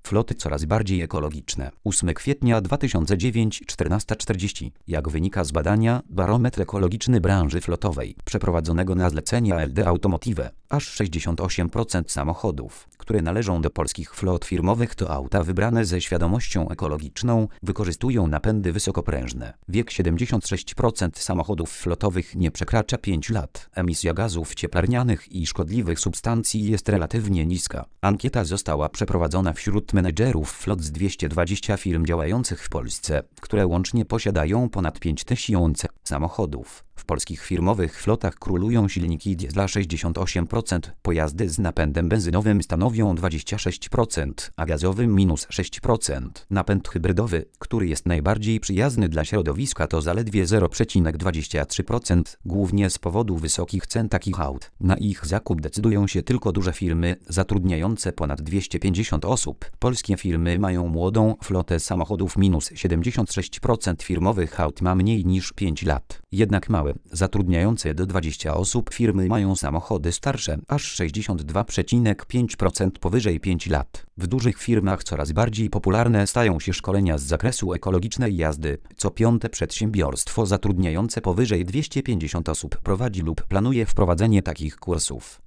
Floty coraz bardziej ekologiczne. 8 kwietnia 2009, 14:40. Jak wynika z badania Barometr ekologiczny branży flotowej, przeprowadzonego na zlecenie ALD Automotive, aż 68% samochodów, które należą do polskich flot firmowych, to auta wybrane ze świadomością ekologiczną, wykorzystują napędy wysokoprężne. Wiek 76% samochodów flotowych nie przekracza 5 lat. Emisja gazów cieplarnianych i szkodliwych substancji jest relatywnie niska. Ankieta została przeprowadzona wśród menedżerów flot z 220 firm działających w Polsce, które łącznie posiadają ponad 5000 samochodów. W polskich firmowych flotach królują silniki diesla 68%, pojazdy z napędem benzynowym stanowią 26%, a gazowym -6%. Napęd hybrydowy, który jest najbardziej przyjazny dla środowiska, to zaledwie 0,23%, głównie z powodu wysokich cen takich aut. Na ich zakup decydują się tylko duże firmy zatrudniające ponad 250 osób. Polskie firmy mają młodą flotę samochodów, -76% firmowych aut ma mniej niż 5 lat. Jednak małe, zatrudniające do 20 osób firmy mają samochody starsze, aż 62,5% powyżej 5 lat. W dużych firmach coraz bardziej popularne stają się szkolenia z zakresu ekologicznej jazdy. Co 5. przedsiębiorstwo zatrudniające powyżej 250 osób prowadzi lub planuje wprowadzenie takich kursów.